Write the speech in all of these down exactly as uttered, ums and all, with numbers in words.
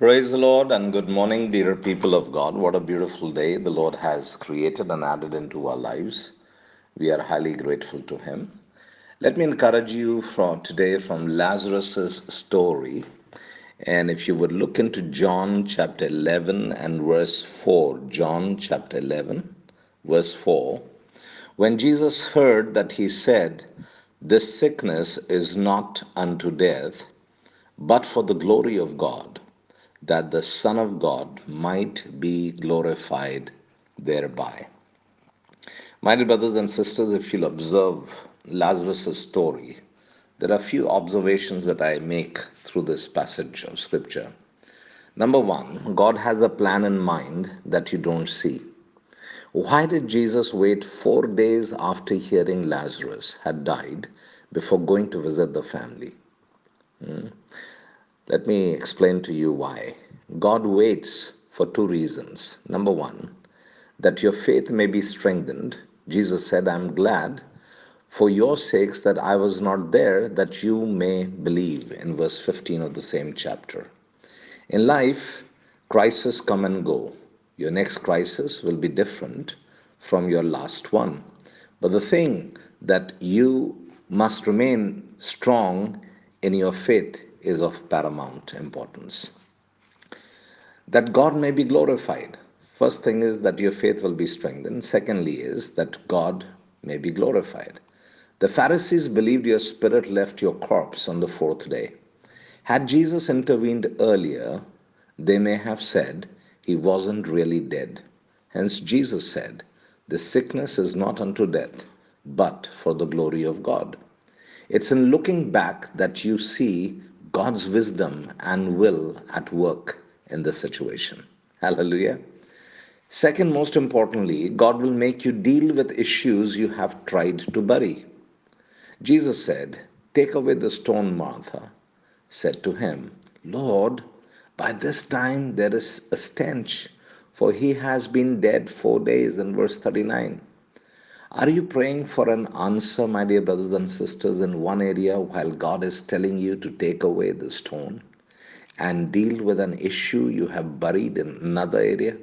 Praise the Lord and good morning, dear people of God. What a beautiful day the Lord has created and added into our lives. We are highly grateful to Him. Let me encourage you from today from Lazarus's story. And if you would look into John chapter eleven and verse four, John chapter eleven, verse four, when Jesus heard that, he said, "This sickness is not unto death, but for the glory of God, that the Son of God might be glorified thereby." My dear brothers and sisters, if you'll observe Lazarus' story, there are a few observations that I make through this passage of Scripture. Number one, God has a plan in mind that you don't see. Why did Jesus wait four days after hearing Lazarus had died before going to visit the family? Hmm? Let me explain to you why. God waits for two reasons. Number one, that your faith may be strengthened. Jesus said, "I'm glad for your sakes that I was not there, that you may believe," in verse fifteen of the same chapter. In life, crises come and go. Your next crisis will be different from your last one. But the thing that you must remain strong in your faith is of paramount importance. That God may be glorified. First thing is that your faith will be strengthened. Secondly, is that God may be glorified. The Pharisees believed your spirit left your corpse on the fourth day. Had Jesus intervened earlier, they may have said he wasn't really dead. Hence, Jesus said, "The sickness is not unto death, but for the glory of God." It's in looking back that you see God's wisdom and will at work in the situation. Hallelujah. Second, most importantly, God will make you deal with issues you have tried to bury. Jesus said, "Take away the stone." Martha said to him, "Lord, by this time there is a stench, for he has been dead four days." In verse thirty-nine. Are you praying for an answer, my dear brothers and sisters, in one area while God is telling you to take away the stone and deal with an issue you have buried in another area?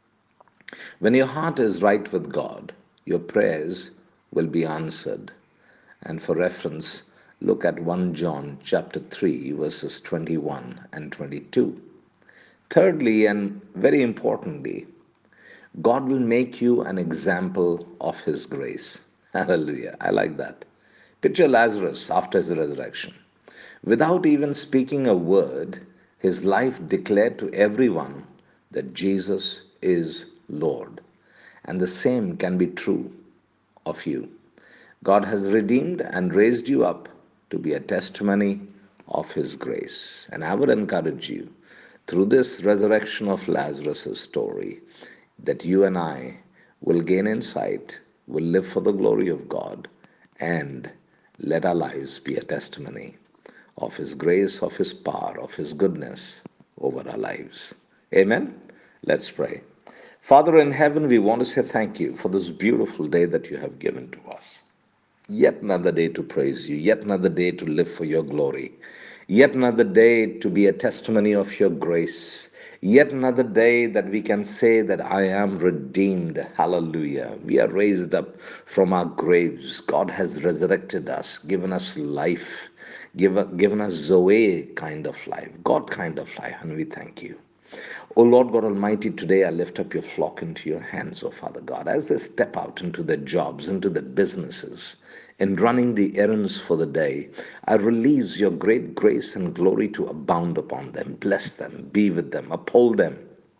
When your heart is right with God, your prayers will be answered. And for reference, look at First John chapter three, verses twenty-one and twenty-two. Thirdly, and very importantly, God will make you an example of His grace. Hallelujah. I like that. Picture Lazarus after his resurrection. Without even speaking a word, his life declared to everyone that Jesus is Lord. And the same can be true of you. God has redeemed and raised you up to be a testimony of His grace. And I would encourage you, through this resurrection of Lazarus' story, that you and I will gain insight, will live for the glory of God, and let our lives be a testimony of His grace, of His power, of His goodness over our lives. Amen? Let's pray. Father in heaven, we want to say thank you for this beautiful day that you have given to us. Yet another day to praise you, yet another day to live for your glory, yet another day to be a testimony of your grace, yet another day that we can say that I am redeemed. Hallelujah. We are raised up from our graves. God has resurrected us, given us life, given, given us Zoe kind of life, God kind of life, and we thank you. O Lord God Almighty, today I lift up your flock into your hands, O Father God, as they step out into their jobs, into their businesses, in running the errands for the day. I release your great grace and glory to abound upon them. Bless them, be with them, uphold them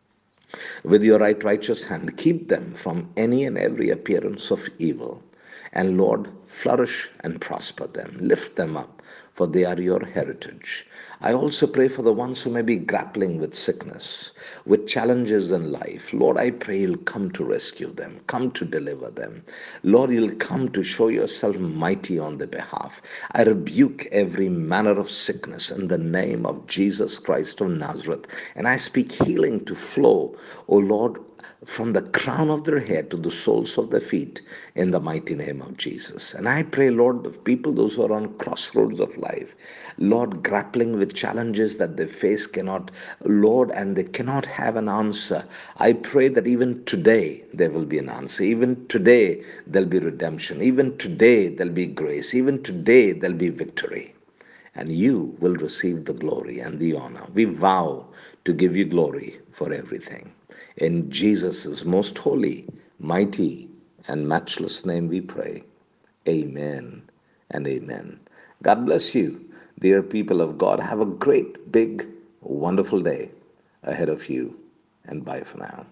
with your right righteous hand. Keep them from any and every appearance of evil. And Lord, flourish and prosper them. Lift them up, for they are your heritage. I also pray for the ones who may be grappling with sickness, with challenges in life. Lord, I pray you'll come to rescue them, come to deliver them. Lord, you'll come to show yourself mighty on their behalf. I rebuke every manner of sickness in the name of Jesus Christ of Nazareth, and I speak healing to flow, O Lord, from the crown of their head to the soles of their feet in the mighty name of Jesus. And I pray, Lord, the people, those who are on crossroads of life, Lord, grappling with challenges that they face cannot, Lord, and they cannot have an answer. I pray that even today there will be an answer. Even today there'll be redemption. Even today there'll be grace. Even today there'll be victory, and you will receive the glory and the honor. We vow to give you glory for everything. In Jesus' most holy, mighty, and matchless name we pray. Amen and amen. God bless you, dear people of God. Have a great, big, wonderful day ahead of you, and bye for now.